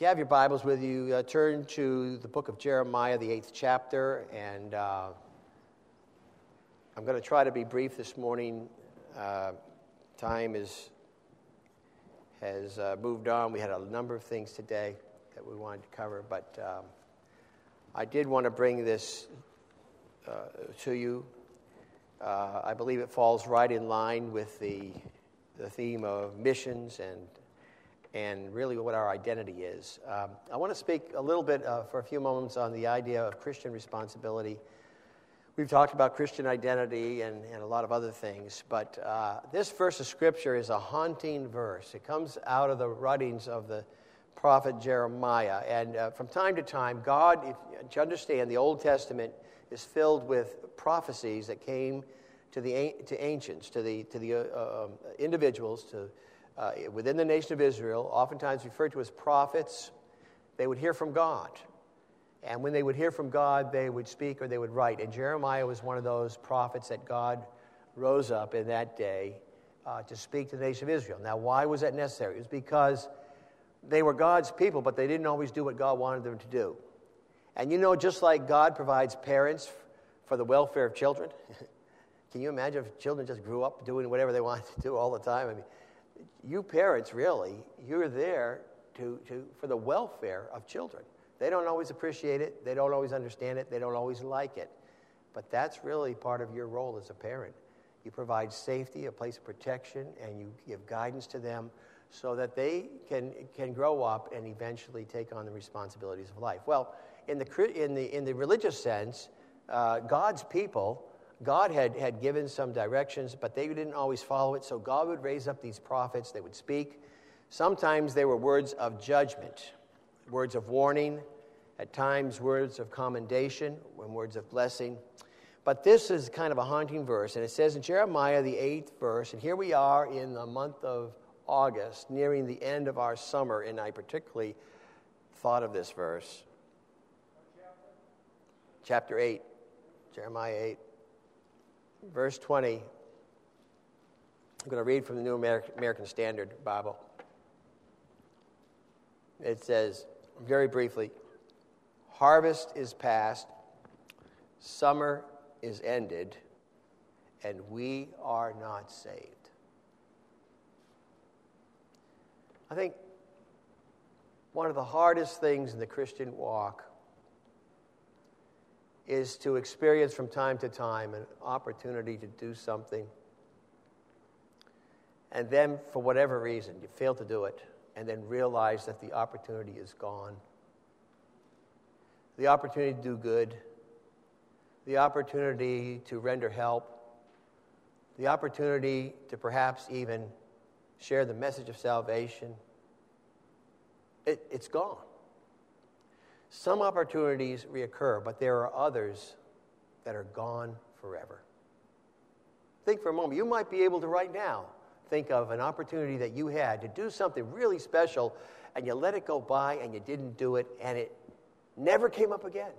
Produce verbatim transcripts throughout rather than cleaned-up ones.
have your Bibles with you, uh, turn to the book of Jeremiah, the eighth chapter, and uh, I'm going to try to be brief this morning. Uh, time is, has uh, moved on. We had a number of things today that we wanted to cover, but um, I did want to bring this uh, to you. Uh, I believe it falls right in line with the the theme of missions and and really what our identity is. Um, I want to speak a little bit uh, for a few moments on the idea of Christian responsibility. We've talked about Christian identity and, and a lot of other things, but uh, this verse of Scripture is a haunting verse. It comes out of the writings of the prophet Jeremiah, and uh, from time to time, God, if you understand, the Old Testament is filled with prophecies that came to the to ancients, to the to the uh, um, individuals, to Uh, within the nation of Israel, oftentimes referred to as prophets. They would hear from God. And when they would hear from God, they would speak or they would write. And Jeremiah was one of those prophets that God rose up in that day uh, to speak to the nation of Israel. Now, why was that necessary? It was because they were God's people, but they didn't always do what God wanted them to do. And you know, just like God provides parents for the welfare of children, can you imagine if children just grew up doing whatever they wanted to do all the time? I mean, you parents, really, you're there to, to for the welfare of children. They don't always appreciate it. They don't always understand it. They don't always like it. But that's really part of your role as a parent. You provide safety, a place of protection, and you give guidance to them so that they can can grow up and eventually take on the responsibilities of life. Well, in the in the in the religious sense, uh, God's people, God had, had given some directions, but they didn't always follow it, so God would raise up these prophets. They would speak. Sometimes they were words of judgment, words of warning, at times words of commendation, and words of blessing. But this is kind of a haunting verse, and it says in Jeremiah, the eighth verse, and here we are in the month of August, nearing the end of our summer, and I particularly thought of this verse. Chapter eight, Jeremiah eight. Verse twenty, I'm going to read from the New American Standard Bible. It says, very briefly, harvest is past, summer is ended, and we are not saved. I think one of the hardest things in the Christian walk is to experience from time to time an opportunity to do something, and then for whatever reason you fail to do it, and then realize that the opportunity is gone. The opportunity to do good, the opportunity to render help, the opportunity to perhaps even share the message of salvation, it, it's gone. Some opportunities reoccur, but there are others that are gone forever. Think for a moment. You might be able to right now think of an opportunity that you had to do something really special, and you let it go by, and you didn't do it, and it never came up again.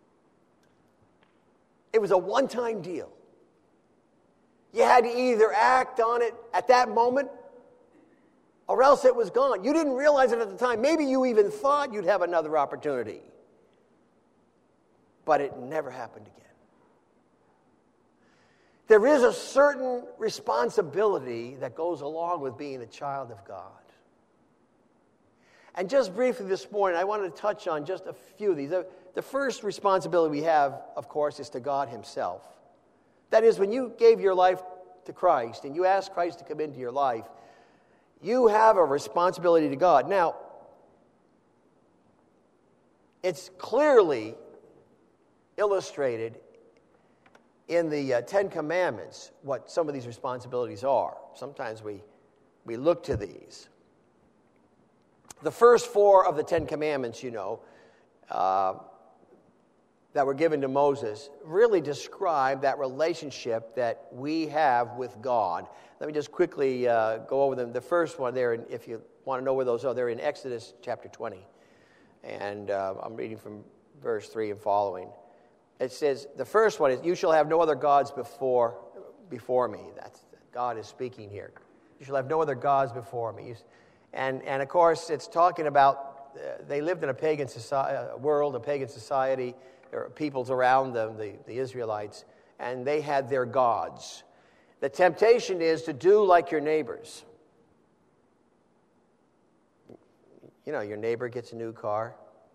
It was a one-time deal. You had to either act on it at that moment, or else it was gone. You didn't realize it at the time. Maybe you even thought you'd have another opportunity. But it never happened again. There is a certain responsibility that goes along with being a child of God. And just briefly this morning, I wanted to touch on just a few of these. The, the first responsibility we have, of course, is to God Himself. That is, when you gave your life to Christ and you asked Christ to come into your life, you have a responsibility to God. Now, it's clearly illustrated in the uh, Ten Commandments what some of these responsibilities are. Sometimes we, we look to these. The first four of the Ten Commandments, you know, uh, that were given to Moses really describe that relationship that we have with God. Let me just quickly uh, go over them. The first one there, if you want to know where those are, they're in Exodus chapter twenty. And uh, I'm reading from verse three and following. It says, the first one is, you shall have no other gods before before me. That's God is speaking here. You shall have no other gods before me. And, and of course, it's talking about they lived in a pagan society, world, a pagan society. There were peoples around them, the, the Israelites, and they had their gods. The temptation is to do like your neighbors. You know, your neighbor gets a new car.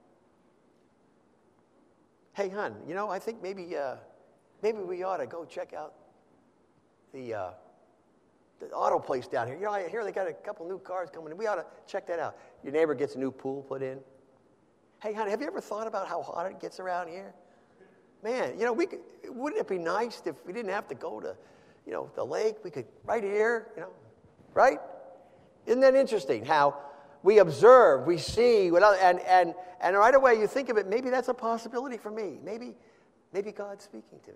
Hey, hon, you know, I think maybe uh, maybe we ought to go check out the uh, the auto place down here. You know, I hear they got a couple new cars coming in. We ought to check that out. Your neighbor gets a new pool put in. Hey, hon, have you ever thought about how hot it gets around here? Man, you know, we could, wouldn't it be nice if we didn't have to go to, you know, the lake? We could, right here, you know, right? Isn't that interesting how we observe, we see, and, and, and right away you think of it, maybe that's a possibility for me. Maybe, maybe God's speaking to me.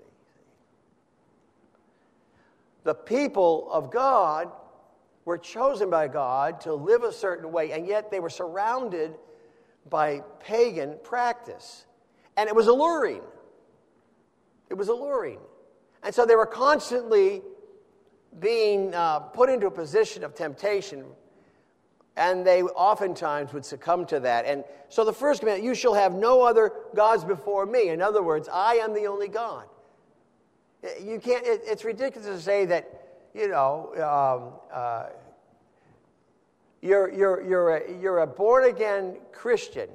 The people of God were chosen by God to live a certain way, and yet they were surrounded by pagan practice. And it was alluring. It was alluring. And so they were constantly being uh, put into a position of temptation, and they oftentimes would succumb to that. And so the first commandment, you shall have no other gods before me. In other words, I am the only God. You can't, it, it's ridiculous to say that, you know, um, uh, you're, you're, you're, a, you're a born-again Christian,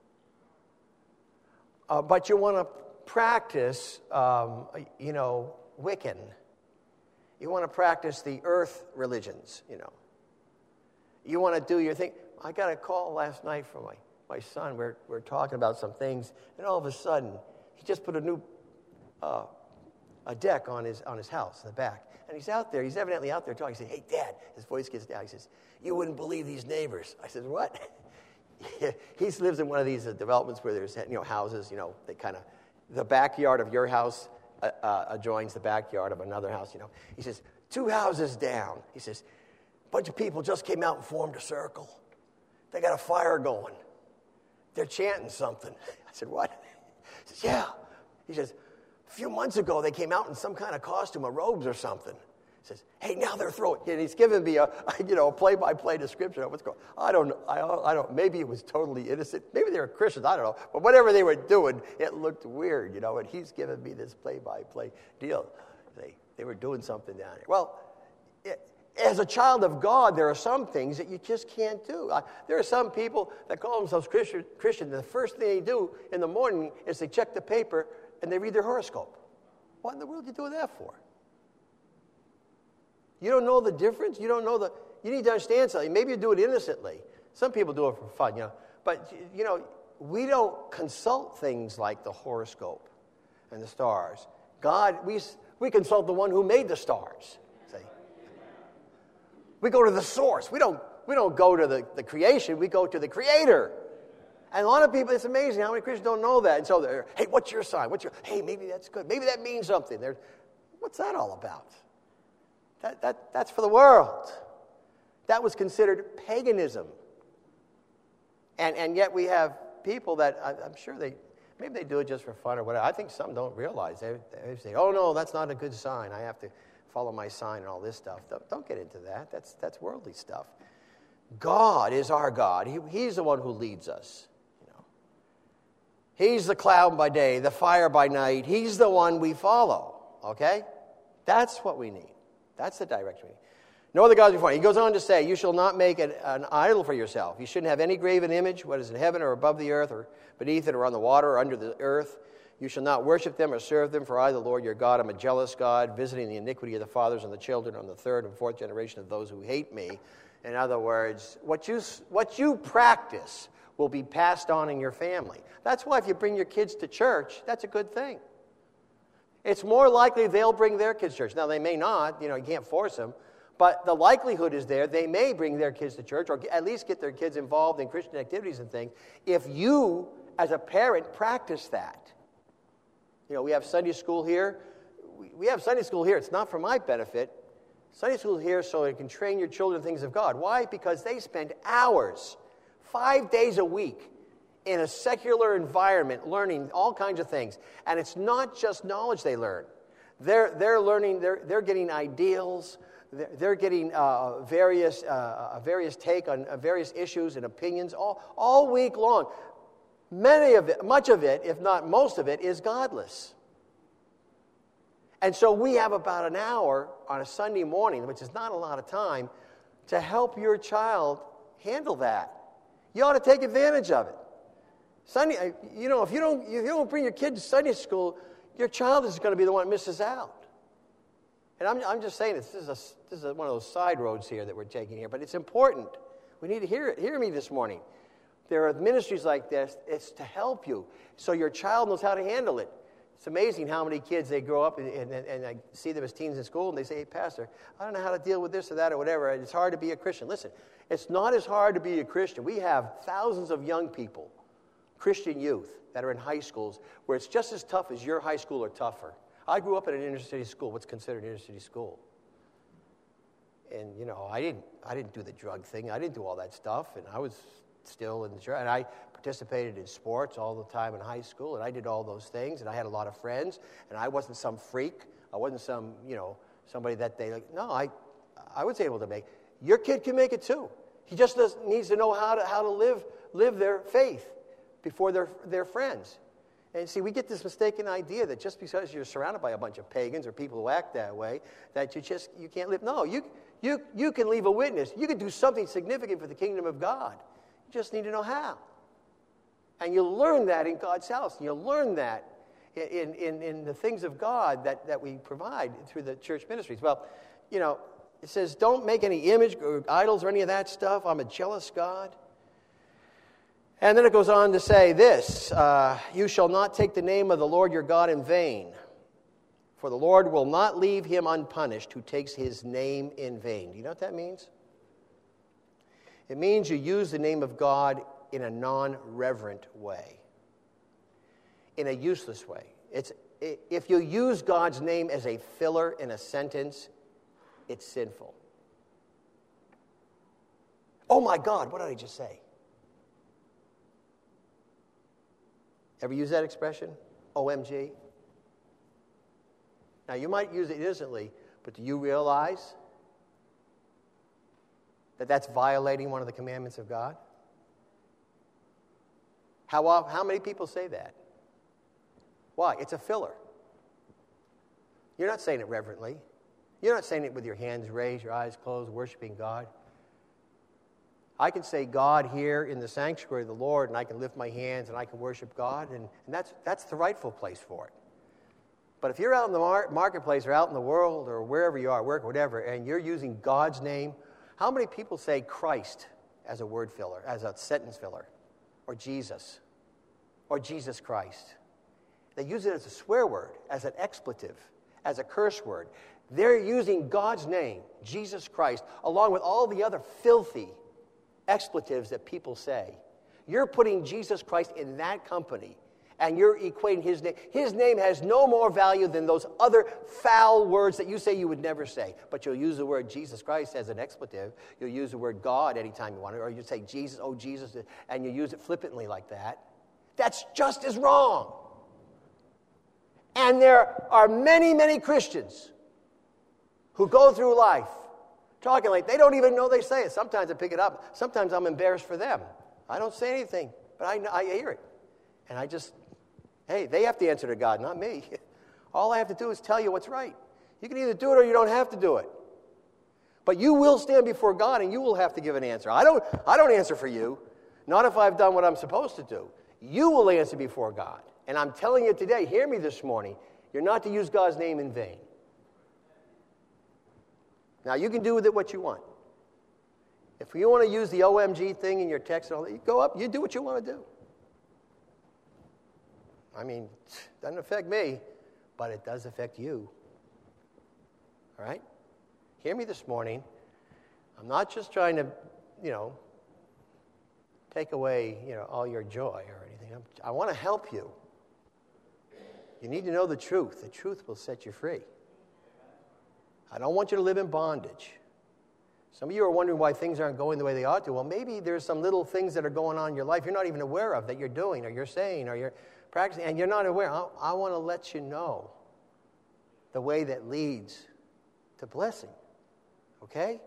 uh, but you want to practice, um, you know, Wiccan. You want to practice the earth religions, you know. You want to do your thing. I got a call last night from my, my son. We're, we're talking about some things, and all of a sudden, he just put a new uh, a deck on his on his house in the back. And he's out there. He's evidently out there talking. He said, hey, Dad. His voice gets down. He says, you wouldn't believe these neighbors. I said, what? He lives in one of these uh, developments where there's, you know, houses, you know, they kind of, the backyard of your house uh, uh, adjoins the backyard of another house, you know. He says, two houses down. He says, a bunch of people just came out and formed a circle. They got a fire going. They're chanting something. I said, what? He says, yeah. He says, a few months ago, they came out in some kind of costume, or robes or something. He says, hey, now they're throwing, and he's giving me a, you know, a play-by-play description of what's going on. I don't know. I, I don't, maybe it was totally innocent. Maybe they were Christians. I don't know. But whatever they were doing, it looked weird, you know, and he's giving me this play-by-play deal. They, they were doing something down here. Well, it, as a child of God, there are some things that you just can't do. Uh, there are some people that call themselves Christian, Christian. The first thing they do in the morning is they check the paper and they read their horoscope. What in the world are you doing that for? You don't know the difference? You don't know the... You need to understand something. Maybe you do it innocently. Some people do it for fun, you know. But, you know, we don't consult things like the horoscope and the stars. God, we, we consult the one who made the stars. See? We go to the source. We don't, we don't go to the, the creation. We go to the Creator. And a lot of people, it's amazing how many Christians don't know that. And so they're, hey, what's your sign? What's your, hey, maybe that's good. Maybe that means something. They're, what's that all about? That, that, that's for the world. That was considered paganism. And, and yet we have people that, I, I'm sure they, maybe they do it just for fun or whatever. I think some don't realize. They, they say, oh, no, that's not a good sign. I have to follow my sign and all this stuff. Don't, don't get into that. That's, that's worldly stuff. God is our God. He, he's the one who leads us. He's the cloud by day, the fire by night. He's the one we follow, okay? That's what we need. That's the direction we need. No other gods before. He goes on to say, you shall not make an, an idol for yourself. You shouldn't have any graven image, what is in heaven or above the earth or beneath it or on the water or under the earth. You shall not worship them or serve them, for I, the Lord your God, am a jealous God, visiting the iniquity of the fathers and the children on the third and fourth generation of those who hate me. In other words, what you, what you practice will be passed on in your family. That's why if you bring your kids to church, that's a good thing. It's more likely they'll bring their kids to church. Now, they may not. You know, you can't force them. But the likelihood is there they may bring their kids to church or at least get their kids involved in Christian activities and things if you, as a parent, practice that. You know, we have Sunday school here. We have Sunday school here. It's not for my benefit. Sunday school is here so it can train your children in things of God. Why? Because they spend hours Five days a week in a secular environment learning all kinds of things. And it's not just knowledge they learn. They're, they're learning, they're, they're getting ideals. they're, they're getting uh, various uh, various take on uh, various issues and opinions all, all week long. Many of it, much of it, if not most of it, is godless. And so we have about an hour on a Sunday morning, which is not a lot of time, to help your child handle that. You ought to take advantage of it. Sunday, you know, if you don't, if you don't bring your kid to Sunday school, your child is going to be the one that misses out. And I'm, I'm just saying this. This is, a, this is a, one of those side roads here that we're taking here, but it's important. We need to hear it. Hear me this morning. There are ministries like this. It's to help you so your child knows how to handle it. It's amazing how many kids, they grow up and, and, and I see them as teens in school, and they say, hey, Pastor, I don't know how to deal with this or that or whatever. It's hard to be a Christian. Listen, it's not as hard to be a Christian. We have thousands of young people, Christian youth, that are in high schools where it's just as tough as your high school or tougher. I grew up in an inner city school, what's considered an inner city school. And, you know, I didn't I didn't do the drug thing. I didn't do all that stuff, and I was still in the church. And I participated in sports all the time in high school, and I did all those things, and I had a lot of friends, and I wasn't some freak. I wasn't some, you know, somebody that they, like, no, I I was able to make. Your kid can make it too. He just does, needs to know how to how to live live their faith before their their friends. And see, we get this mistaken idea that just because you're surrounded by a bunch of pagans or people who act that way, that you just you can't live. No, you you you can leave a witness. You can do something significant for the kingdom of God. You just need to know how. And you'll learn that in God's house. And you'll learn that in, in, in the things of God that, that we provide through the church ministries. Well, you know, it says, don't make any image or idols or any of that stuff. I'm a jealous God. And then it goes on to say this, uh, you shall not take the name of the Lord your God in vain, for the Lord will not leave him unpunished who takes his name in vain. Do you know what that means? It means you use the name of God in a non-reverent way, in a useless way. It's, if you use God's name as a filler in a sentence, it's sinful. Oh my God, what did I just say? Ever use that expression? O M G? Now, you might use it innocently, but do you realize that that's violating one of the commandments of God? How, how many people say that? Why? It's a filler. You're not saying it reverently. You're not saying it with your hands raised, your eyes closed, worshiping God. I can say God here in the sanctuary of the Lord, and I can lift my hands and I can worship God, and, and that's that's the rightful place for it. But if you're out in the mar- marketplace or out in the world or wherever you are, work, whatever, and you're using God's name, how many people say Christ as a word filler, as a sentence filler, or Jesus, or Jesus Christ? They use it as a swear word, as an expletive, as a curse word. They're using God's name, Jesus Christ, along with all the other filthy expletives that people say. You're putting Jesus Christ in that company, and you're equating his name. His name has no more value than those other foul words that you say you would never say. But you'll use the word Jesus Christ as an expletive. You'll use the word God anytime you want it, or you say Jesus, oh Jesus, and you use it flippantly like that. That's just as wrong. And there are many, many Christians who go through life talking like they don't even know they say it. Sometimes I pick it up. Sometimes I'm embarrassed for them. I don't say anything, but I, I hear it. And I just, hey, they have to answer to God, not me. All I have to do is tell you what's right. You can either do it or you don't have to do it. But you will stand before God and you will have to give an answer. I don't, I don't answer for you, not if I've done what I'm supposed to do. You will answer before God. And I'm telling you today, hear me this morning, you're not to use God's name in vain. Now, you can do with it what you want. If you want to use the O M G thing in your text and all that, you go up, you do what you want to do. I mean, it doesn't affect me, but it does affect you. All right? Hear me this morning. I'm not just trying to, you know, take away, you know, all your joy or anything. I'm, I want to help you. You need to know the truth. The truth will set you free. I don't want you to live in bondage. Some of you are wondering why things aren't going the way they ought to. Well, maybe there's some little things that are going on in your life you're not even aware of that you're doing or you're saying or you're practicing, and you're not aware. I, I want to let you know the way that leads to blessing. Okay?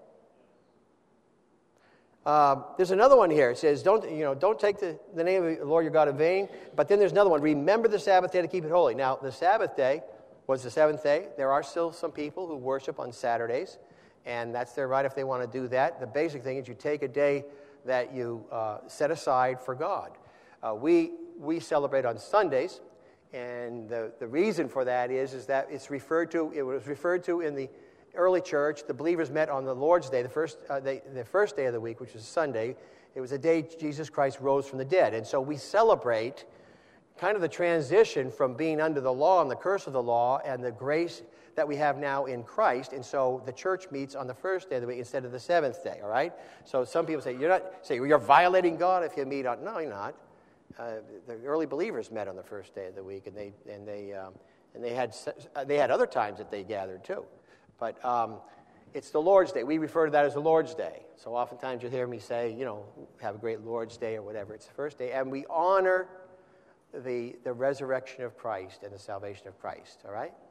Uh, there's another one here. It says, don't, you know, don't take the, the name of the Lord your God in vain. But then there's another one. Remember the Sabbath day to keep it holy. Now, the Sabbath day was the seventh day. There are still some people who worship on Saturdays, and that's their right if they want to do that. The basic thing is you take a day that you uh, set aside for God. Uh, we we celebrate on Sundays, and the, the reason for that is, is that it's referred to, it was referred to in the early church. The believers met on the Lord's Day, the first, uh, they, the first day of the week, which is Sunday. It was the day Jesus Christ rose from the dead. And so we celebrate kind of the transition from being under the law and the curse of the law and the grace that we have now in Christ. And so the church meets on the first day of the week instead of the seventh day, all right? So some people say, you're not, say, well, you're violating God if you meet on, no, you're not. Uh, the early believers met on the first day of the week, and they, and they, um, and they had, they had other times that they gathered too. But um, it's the Lord's Day. We refer to that as the Lord's Day. So oftentimes you'll hear me say, you know, have a great Lord's Day or whatever. It's the first day. And we honor the, the resurrection of Christ and the salvation of Christ, all right?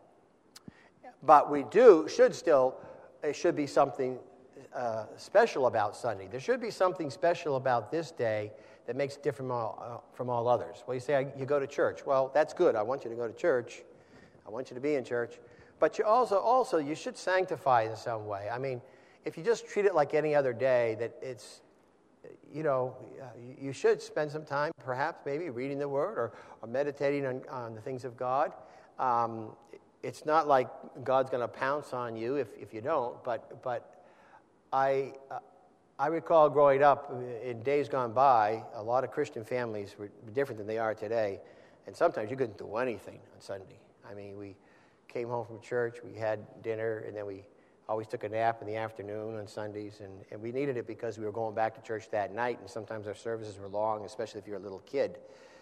But we do, should still, it should be something uh, special about Sunday. There should be something special about this day that makes it different from all, uh, from all others. Well, you say, you go to church. Well, that's good. I want you to go to church. I want you to be in church. But you also, also, you should sanctify it in some way. I mean, if you just treat it like any other day, that it's, you know, you should spend some time, perhaps, maybe reading the Word or, or meditating on, on the things of God. Um, it's not like God's going to pounce on you if, if you don't. But but I uh, I recall growing up in days gone by, a lot of Christian families were different than they are today, and sometimes you couldn't do anything on Sunday. I mean, we came home from church, we had dinner, and then we always took a nap in the afternoon on Sundays, and, and we needed it because we were going back to church that night, and sometimes our services were long, especially if you're a little kid.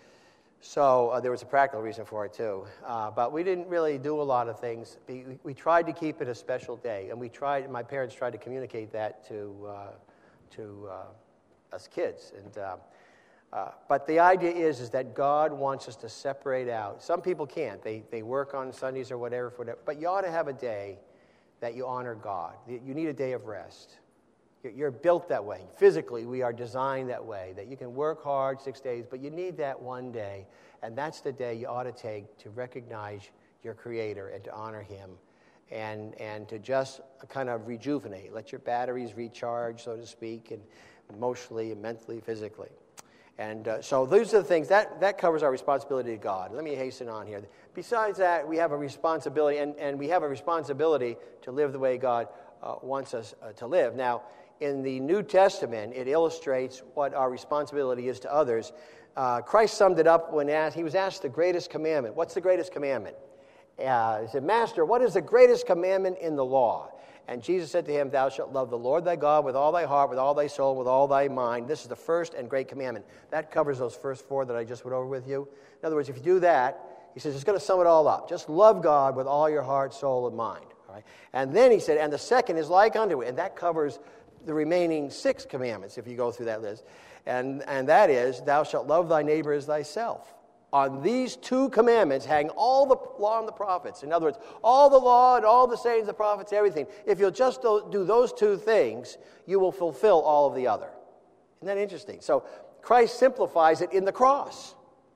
So uh, there was a practical reason for it, too. Uh, but we didn't really do a lot of things. We, we tried to keep it a special day, and we tried. My parents tried to communicate that to, uh, to uh, us kids. And uh, Uh, but the idea is, is that God wants us to separate out. Some people can't. They they work on Sundays or whatever, whatever. But you ought to have a day that you honor God. You need a day of rest. You're built that way. Physically, we are designed that way, that you can work hard six days, but you need that one day. And that's the day you ought to take to recognize your Creator and to honor Him and, and to just kind of rejuvenate. Let your batteries recharge, so to speak, and emotionally and mentally, physically. And uh, so those are the things, that, that covers our responsibility to God. Let me hasten on here. Besides that, we have a responsibility, and, and we have a responsibility to live the way God uh, wants us uh, to live. Now, in the New Testament, it illustrates what our responsibility is to others. Uh, Christ summed it up when asked, he was asked the greatest commandment. What's the greatest commandment? Uh, he said, Master, what is the greatest commandment in the law? And Jesus said to him, Thou shalt love the Lord thy God with all thy heart, with all thy soul, with all thy mind. This is the first and great commandment. That covers those first four that I just went over with you. In other words, if you do that, he says, it's going to sum it all up. Just love God with all your heart, soul, and mind. All right? And then he said, and the second is like unto it. And that covers the remaining six commandments, if you go through that list. And, and that is, thou shalt love thy neighbor as thyself. On these two commandments hang all the law and the prophets. In other words, all the law and all the sayings, the prophets, everything. If you'll just do those two things, you will fulfill all of the other. Isn't that interesting? So Christ simplifies it in the cross.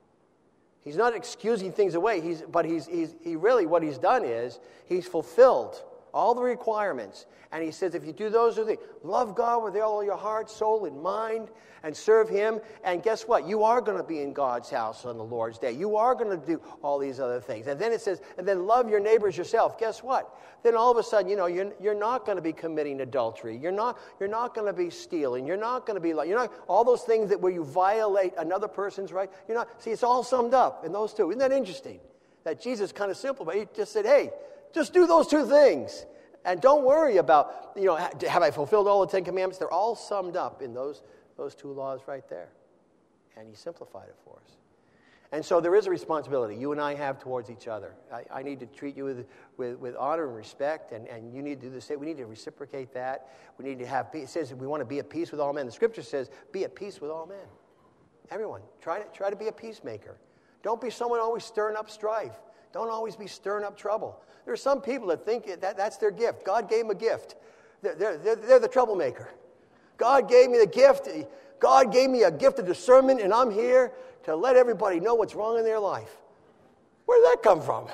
He's not excusing things away, he's, but he's, he's, he really, what he's done is, he's fulfilled all the requirements. And he says, if you do those two things, love God with all your heart, soul, and mind, and serve Him. And guess what? You are going to be in God's house on the Lord's day. You are going to do all these other things. And then it says, and then love your neighbors yourself. Guess what? Then all of a sudden, you know, you're, you're not going to be committing adultery. You're not, you're not going to be stealing. You're not going to be like, you're not, all those things that where you violate another person's right. You're not, see, it's all summed up in those two. Isn't that interesting? That Jesus kind of simplified. He just said, hey, just do those two things. And don't worry about, you know, have I fulfilled all the Ten Commandments? They're all summed up in those, those two laws right there. And he simplified it for us. And so there is a responsibility you and I have towards each other. I, I need to treat you with, with, with honor and respect, and, and you need to do the same. We need to reciprocate that. We need to have peace. It says we want to be at peace with all men. The Scripture says, be at peace with all men. Everyone, try to, try to be a peacemaker. Don't be someone always stirring up strife. Don't always be stirring up trouble. There are some people that think that that's their gift. God gave them a gift. They're, they're, they're the troublemaker. God gave me the gift. God gave me a gift of discernment, and I'm here to let everybody know what's wrong in their life. Where did that come from?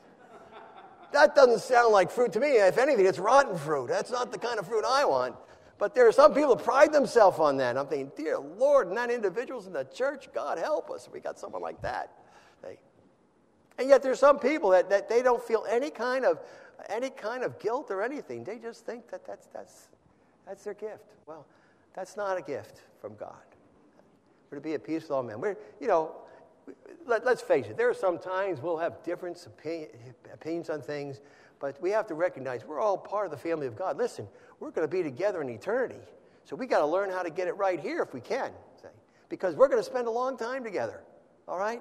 That doesn't sound like fruit to me. If anything, it's rotten fruit. That's not the kind of fruit I want. But there are some people who pride themselves on that. And I'm thinking, dear Lord, not individuals in the church. God help us if we got someone like that. They, and yet there's some people that, that they don't feel any kind of any kind of guilt or anything. They just think that that's that's that's their gift. Well, that's not a gift from God. We're to be at peace with all men. We're, you know, let, let's face it. There are some times we'll have different opinion, opinions on things, but we have to recognize we're all part of the family of God. Listen, we're going to be together in eternity, so we got to learn how to get it right here if we can, say, because we're going to spend a long time together. All right,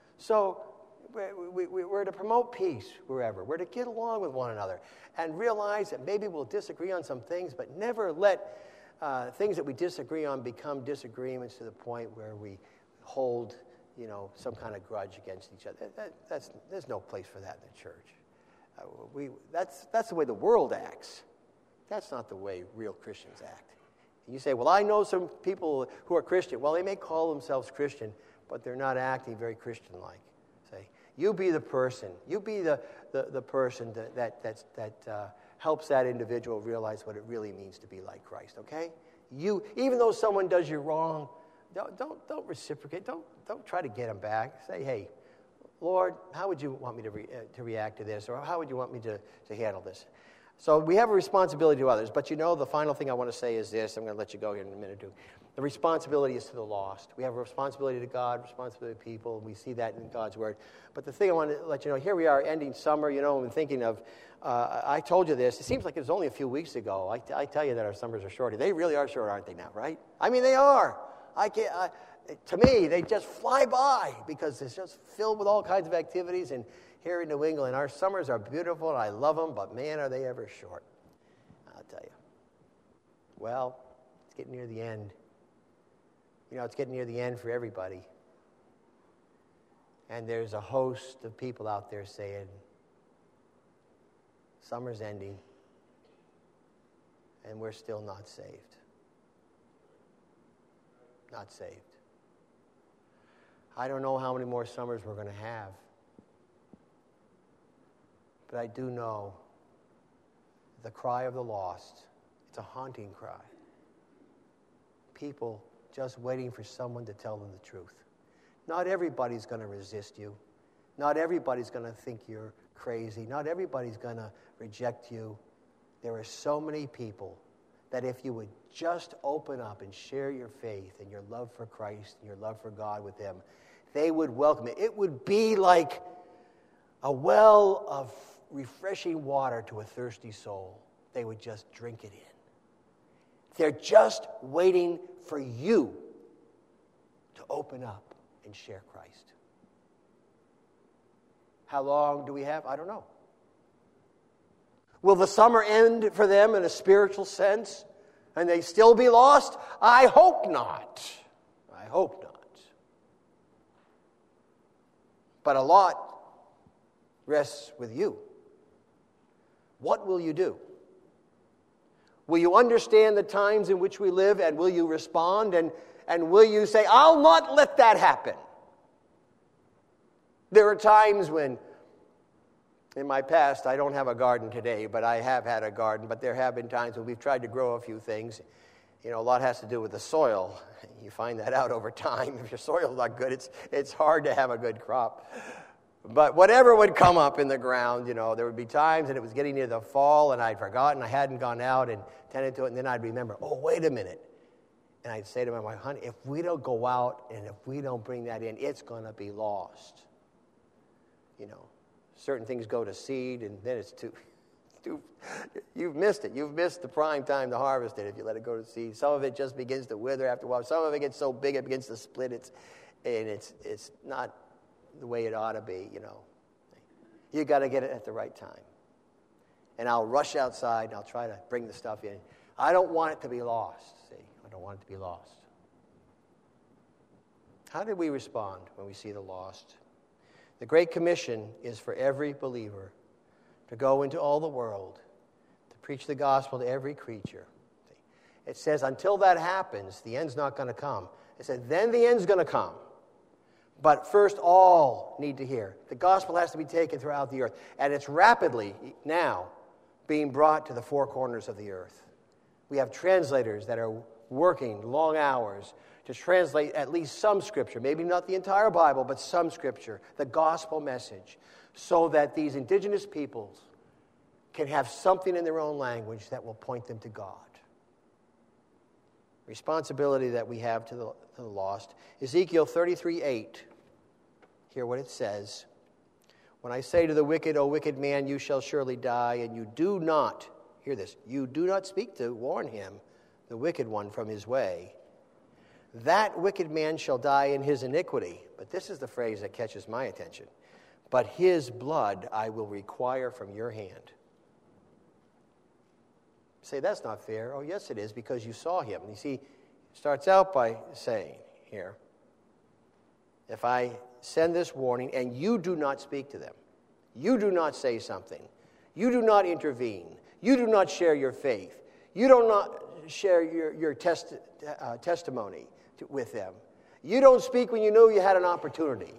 so. We, we, we're to promote peace wherever. We're to get along with one another and realize that maybe we'll disagree on some things, but never let uh, things that we disagree on become disagreements to the point where we hold, you know, some kind of grudge against each other. That, that, that's, there's no place for that in the church. Uh, we, that's, that's the way the world acts. That's not the way real Christians act. And you say, well, I know some people who are Christian. Well, they may call themselves Christian, but they're not acting very Christian-like. Say, you be the person. You be the, the, the person that that that, that uh, helps that individual realize what it really means to be like Christ. Okay? You, even though someone does you wrong, don't don't, don't reciprocate. Don't don't try to get them back. Say, hey, Lord, how would you want me to re, uh, to react to this, or how would you want me to to handle this? So we have a responsibility to others. But you know, the final thing I want to say is this. I'm going to let you go here in a minute or two. The responsibility is to the lost. We have a responsibility to God, responsibility to people, and we see that in God's Word. But the thing I want to let you know, here we are ending summer, you know, and thinking of, uh, I told you this, it seems like it was only a few weeks ago. I, I tell you that our summers are shorter. They really are short, aren't they now, right? I mean, they are. I can't, I, to me, they just fly by because it's just filled with all kinds of activities. And here in New England, our summers are beautiful, and I love them, but man, are they ever short. I'll tell you. Well, it's getting near the end. You know, it's getting near the end for everybody. And there's a host of people out there saying, summer's ending, and we're still not saved. Not saved. I don't know how many more summers we're going to have. But I do know the cry of the lost. It's a haunting cry. People just waiting for someone to tell them the truth. Not everybody's going to resist you. Not everybody's going to think you're crazy. Not everybody's going to reject you. There are so many people that if you would just open up and share your faith and your love for Christ and your love for God with them, they would welcome it. It would be like a well of refreshing water to a thirsty soul. They would just drink it in. They're just waiting for you to open up and share Christ. How long do we have? I don't know. Will the summer end for them in a spiritual sense and they still be lost? I hope not. I hope not. But a lot rests with you. What will you do? Will you understand the times in which we live, and will you respond, and, and will you say, I'll not let that happen? There are times when, in my past, I don't have a garden today, but I have had a garden, but there have been times when we've tried to grow a few things. You know, a lot has to do with the soil. You find that out over time. If your soil's not good, it's it's hard to have a good crop. But whatever would come up in the ground, you know, there would be times, and it was getting near the fall, and I'd forgotten, I hadn't gone out and tended to it, and then I'd remember, oh, wait a minute. And I'd say to my wife, honey, if we don't go out and if we don't bring that in, it's going to be lost. You know, certain things go to seed, and then it's too, too, you've missed it. You've missed the prime time to harvest it if you let it go to seed. Some of it just begins to wither after a while. Some of it gets so big it begins to split, it's, and it's it's not the way it ought to be, you know. You got to get it at the right time. And I'll rush outside and I'll try to bring the stuff in. I don't want it to be lost, see. I don't want it to be lost. How did we respond when we see the lost? The Great Commission is for every believer to go into all the world, to Preach the gospel to every creature. It says until that happens, the end's not going to come. It said then the end's going to come. But first, all need to hear. The gospel has to be taken throughout the earth. And it's rapidly now being brought to the four corners of the earth. We have translators that are working long hours to translate at least some scripture, maybe not the entire Bible, but some scripture, the gospel message, so that these indigenous peoples can have something in their own language that will point them to God. Responsibility that we have to the, to the lost. Ezekiel thirty-three eight. Hear what it says. When I say to the wicked, O wicked man, you shall surely die, and you do not, hear this, you do not speak to warn him, the wicked one, from his way. That wicked man shall die in his iniquity. But this is the phrase that catches my attention. But his blood I will require from your hand. Say, that's not fair. Oh, yes, it is, because you saw him. You see, it starts out by saying here, if I send this warning and you do not speak to them, you do not say something, you do not intervene, you do not share your faith, you do not share your, your test, uh, testimony to, with them, you don't speak when you know you had an opportunity,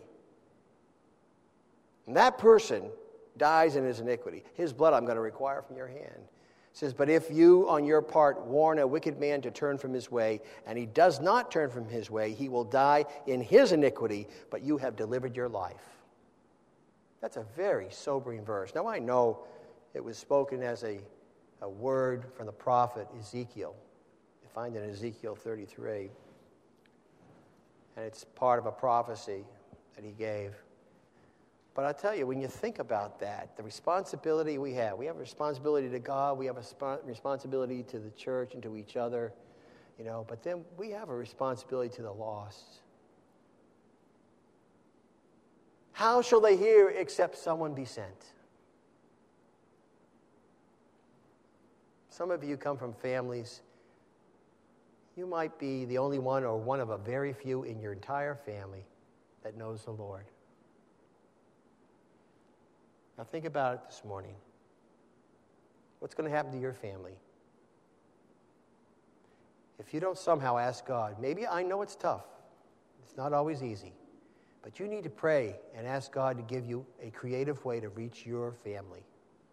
and that person dies in his iniquity, his blood I'm going to require from your hand. It says, but if you on your part warn a wicked man to turn from his way, and he does not turn from his way, he will die in his iniquity, but you have delivered your life. That's a very sobering verse. Now I know it was spoken as a, a word from the prophet Ezekiel. You find it in Ezekiel thirty-three. And it's part of a prophecy that he gave. But I tell you, when you think about that, the responsibility we have, we have a responsibility to God, we have a sp- responsibility to the church and to each other, you know, but then we have a responsibility to the lost. How shall they hear except someone be sent? Some of you come from families, you might be the only one or one of a very few in your entire family that knows the Lord. Now think about it this morning. What's going to happen to your family? If you don't somehow ask God, maybe I know it's tough. It's not always easy. But you need to pray and ask God to give you a creative way to reach your family.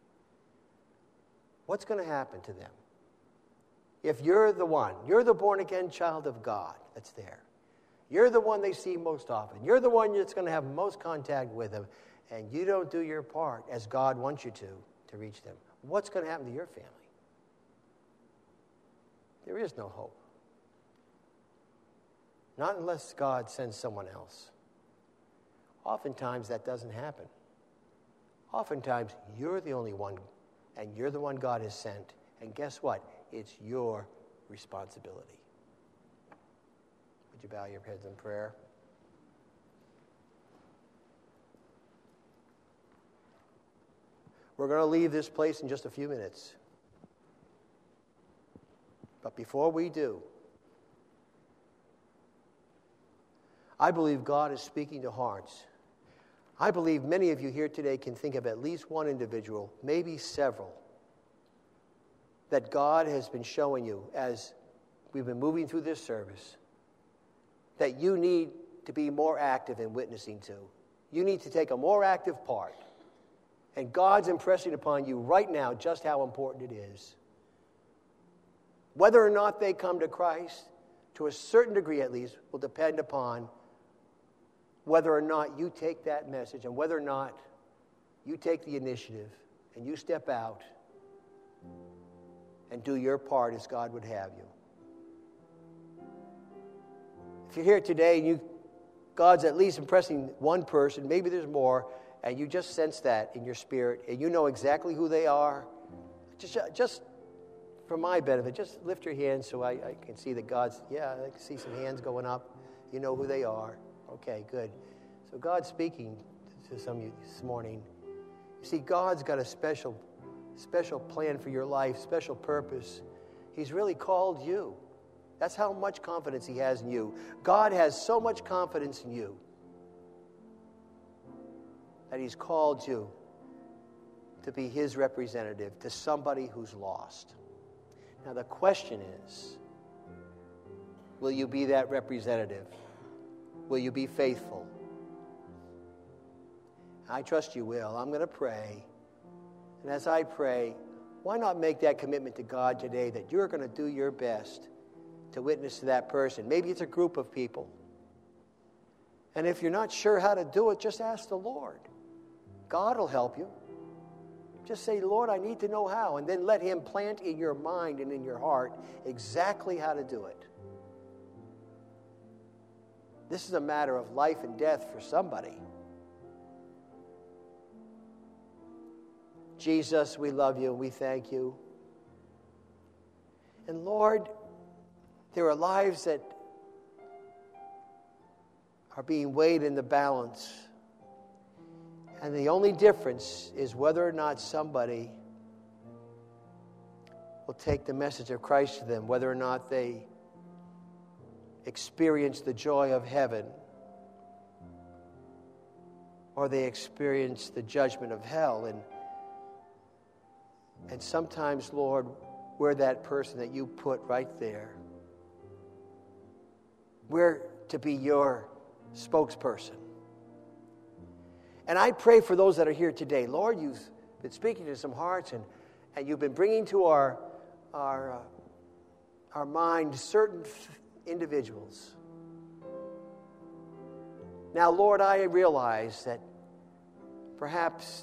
What's going to happen to them? If you're the one, you're the born-again child of God that's there. You're the one they see most often. You're the one that's going to have most contact with them. And you don't do your part as God wants you to, to reach them. What's going to happen to your family? There is no hope. Not unless God sends someone else. Oftentimes that doesn't happen. Oftentimes you're the only one, and you're the one God has sent. And guess what? It's your responsibility. Would you bow your heads in prayer? We're going to leave this place in just a few minutes. But before we do, I believe God is speaking to hearts. I believe many of you here today can think of at least one individual, maybe several, that God has been showing you as we've been moving through this service, that you need to be more active in witnessing to. You need to take a more active part. And God's impressing upon you right now just how important it is. Whether or not they come to Christ, to a certain degree at least, will depend upon whether or not you take that message and whether or not you take the initiative and you step out and do your part as God would have you. If you're here today and you, God's at least impressing one person, maybe there's more, and you just sense that in your spirit, and you know exactly who they are, just, just for my benefit, just lift your hands so I, I can see that God's, yeah, I can see some hands going up. You know who they are. Okay, good. So God's speaking to some of you this morning. You see, God's got a special, special plan for your life, special purpose. He's really called you. That's how much confidence He has in you. God has so much confidence in you that He's called you to be his representative to somebody who's lost. Now the question is, will you be that representative? Will you be faithful? I trust you will. I'm going to pray. And as I pray, why not make that commitment to God today that you're going to do your best to witness to that person? Maybe it's a group of people. And if you're not sure how to do it, just ask the Lord. God will help you. Just say, Lord, I need to know how. And then let him plant in your mind and in your heart exactly how to do it. This is a matter of life and death for somebody. Jesus, we love you and we thank you. And Lord, there are lives that are being weighed in the balance. And the only difference is whether or not somebody will take the message of Christ to them, whether or not they experience the joy of heaven or they experience the judgment of hell. And, and sometimes, Lord, we're that person that you put right there. We're to be your spokesperson. And I pray for those that are here today. Lord, you've been speaking to some hearts, and, and you've been bringing to our, our, uh, our mind certain f- individuals. Now, Lord, I realize that perhaps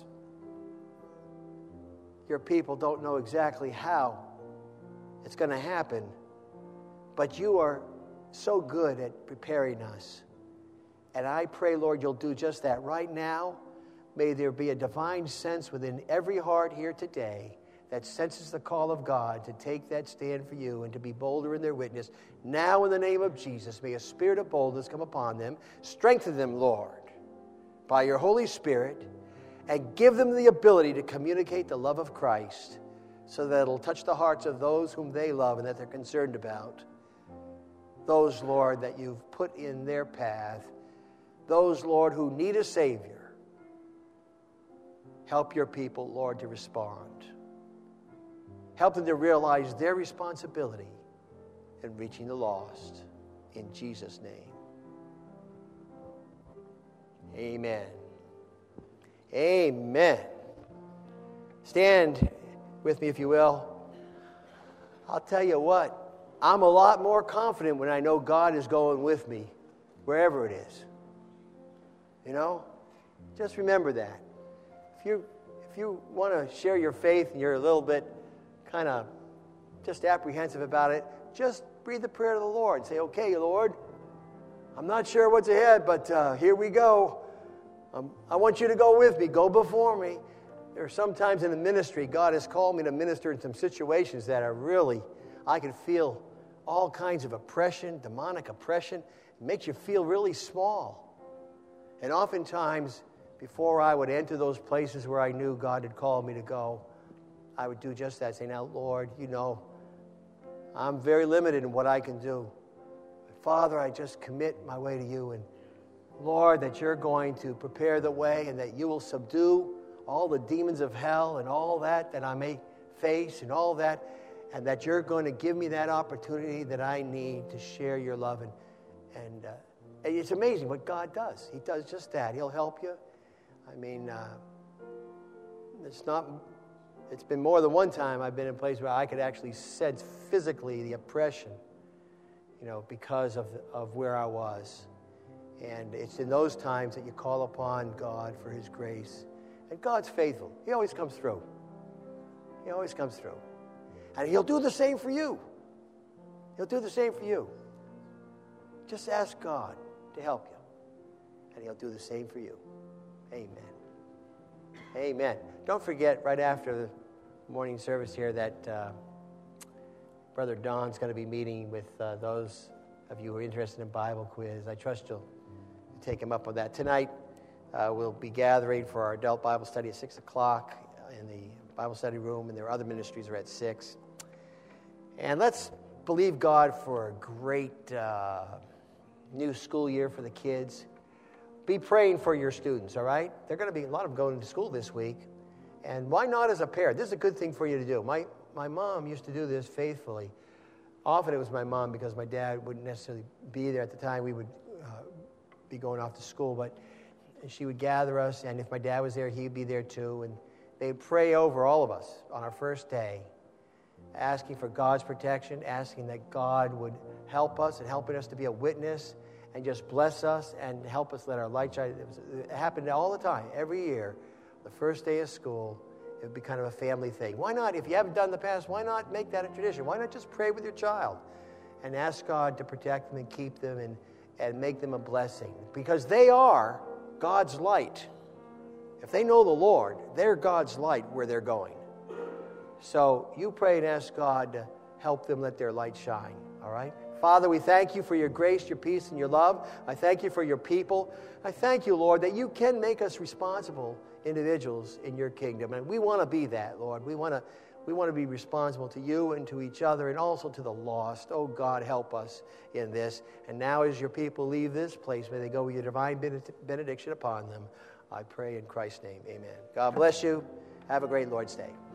your people don't know exactly how it's going to happen, but you are so good at preparing us. And I pray, Lord, you'll do just that right now. May there be a divine sense within every heart here today that senses the call of God to take that stand for you and to be bolder in their witness. Now, in the name of Jesus, may a spirit of boldness come upon them. Strengthen them, Lord, by your Holy Spirit, and give them the ability to communicate the love of Christ so that it'll touch the hearts of those whom they love and that they're concerned about. Those, Lord, that you've put in their path. Those, Lord, who need a Savior. Help your people, Lord, to respond. Help them to realize their responsibility in reaching the lost. In Jesus' name. Amen. Amen. Stand with me, if you will. I'll tell you what, I'm a lot more confident when I know God is going with me, wherever it is. You know, just remember that. If you if you want to share your faith and you're a little bit kind of just apprehensive about it, just breathe the prayer to the Lord. Say, okay, Lord, I'm not sure what's ahead, but uh, here we go. Um, I want you to go with me. Go before me. There are some times in the ministry, God has called me to minister in some situations that are really, I can feel all kinds of oppression, demonic oppression. It makes you feel really small. And oftentimes, before I would enter those places where I knew God had called me to go, I would do just that. Say, now, Lord, you know, I'm very limited in what I can do. But Father, I just commit my way to you. And Lord, that you're going to prepare the way and that you will subdue all the demons of hell and all that that I may face and all that. And that you're going to give me that opportunity that I need to share your love. And, and uh, it's amazing what God does. He does just that. He'll help you. I mean, uh, it's not, it's been more than one time I've been in a place where I could actually sense physically the oppression, you know, because of, of where I was. And it's in those times that you call upon God for his grace. And God's faithful. He always comes through. He always comes through. And he'll do the same for you. He'll do the same for you. Just ask God to help you. And he'll do the same for you. Amen. Amen. Don't forget, right after the morning service here, that uh, Brother Don's going to be meeting with uh, those of you who are interested in Bible quiz. I trust you'll take him up on that. Tonight, uh, we'll be gathering for our adult Bible study at six o'clock in the Bible study room, and there are other ministries are at six. And let's believe God for a great uh, new school year for the kids. Be praying for your students, all right? They're going to be, a lot of them going to school this week. And why not as a parent? This is a good thing for you to do. My, my mom used to do this faithfully. Often it was my mom because my dad wouldn't necessarily be there at the time. We would uh, be going off to school, but she would gather us, and if my dad was there, he'd be there too. And they'd pray over all of us on our first day, asking for God's protection, asking that God would help us and helping us to be a witness and just bless us and help us let our light shine. It, was, it happened all the time, every year. The first day of school, it would be kind of a family thing. Why not, if you haven't done in the past, why not make that a tradition? Why not just pray with your child and ask God to protect them and keep them and, and make them a blessing? Because they are God's light. If they know the Lord, they're God's light where they're going. So you pray and ask God to help them let their light shine, all right? Father, we thank you for your grace, your peace, and your love. I thank you for your people. I thank you, Lord, that you can make us responsible individuals in your kingdom. And we want to be that, Lord. We want to we want to be responsible to you and to each other and also to the lost. Oh, God, help us in this. And now as your people leave this place, may they go with your divine benediction upon them. I pray in Christ's name, amen. God bless you. Have a great Lord's Day.